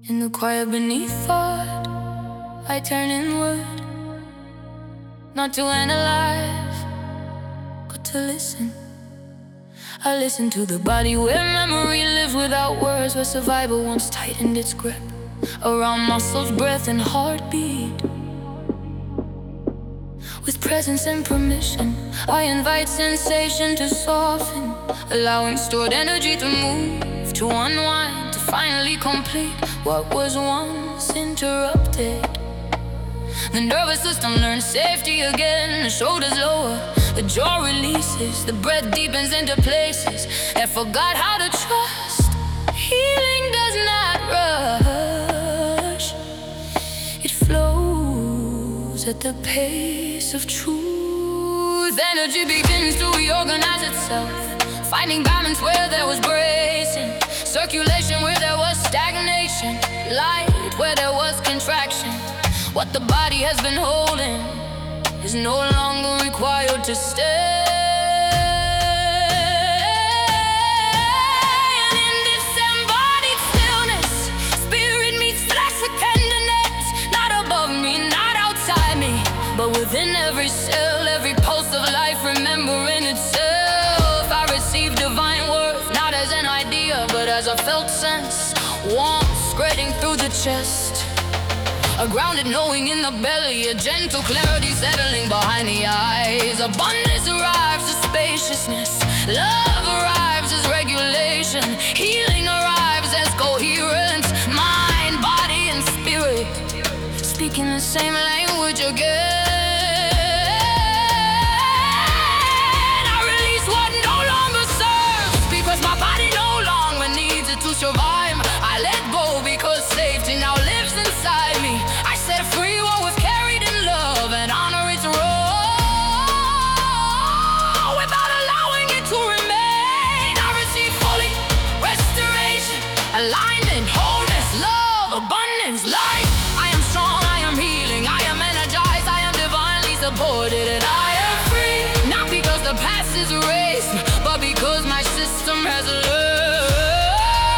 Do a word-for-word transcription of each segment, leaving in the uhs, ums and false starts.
In the quiet beneath thought, I turn inward, not to analyze, but to listen. I listen to the body where memory lives without words, where survival once tightened its grip around muscles, breath, and heartbeat. With presence and permission, I invite sensation to soften, allowing stored energy to move, to unwind, to finally complete what was once interrupted. The nervous system learns safety again, the shoulders lower, the jaw releases, the breath deepens into places that forgot how to trust. Healing does not rush, it flows at the pace of truth. Energy begins to reorganize itself, finding balance where there was bracing, circulation where there was stagnation, light where there was contraction. What the body has been holding is no longer required to stay. And in this embodied stillness, spirit meets flesh with tenderness, not above me, not outside me, but within every cell, every pulse of life, remembering itself. I receive divine worth, not as an idea, but as a felt sense, warmth spreading through the chest, a grounded knowing in the belly, a gentle clarity settling behind the eyes. Abundance arrives as spaciousness, love arrives as regulation, healing arrives as coherence, mind, body, and spirit speaking the same language again. I release what no longer serves, because my body no longer needs it to survive. I let go because safety now lives inside me. I set free what was carried in love and honor its role without allowing it to remain. I receive fully restoration, alignment, wholeness, love, abundance, life. I am strong, I am healing, I am energized, I am divinely supported, and I am free. Not because the past is erased, but because my system has learned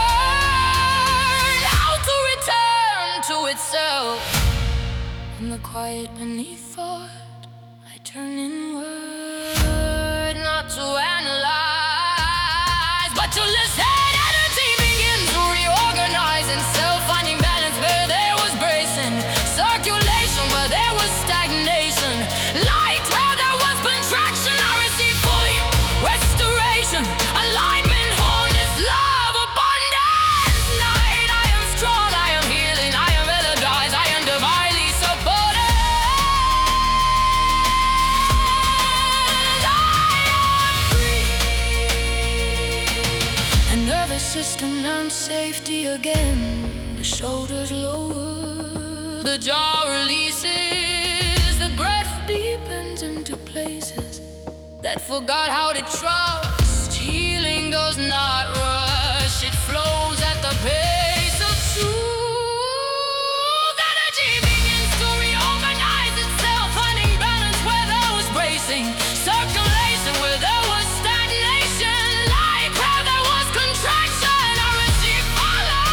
how to return to itself. In the quiet beneath thought, I turn inward, not to analyze, but to listen. Energy begins to reorganize itself, finding balance where there was bracing, circulation where there was stagnation, light where there was contraction. I receive fully restoration, alignment, wholeness, love, abundance, night. I am strong, I am healing, I am energized, I am divinely supported, and I am free. The nervous system learns safety again, the shoulders lower, the jaw releases, the breath deepens into places that forgot how to trust. Healing does not rush, it flows at the pace of truth. Energy begins to reorganize itself, finding balance where there was bracing, circulation where there was stagnation, light where there was contraction. I receive fully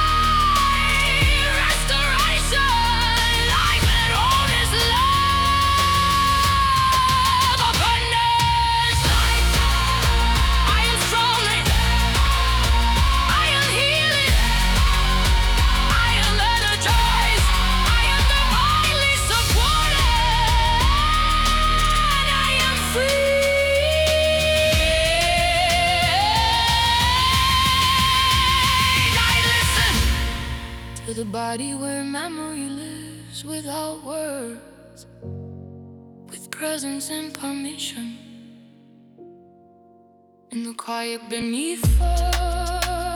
restoration, alignment, wholeness, love, abundance, light. I am strong, I am healing, I am energized, I am divinely supported, and I am free. I listen to the body where memory lives without words, with presence and permission. In the quiet beneath us,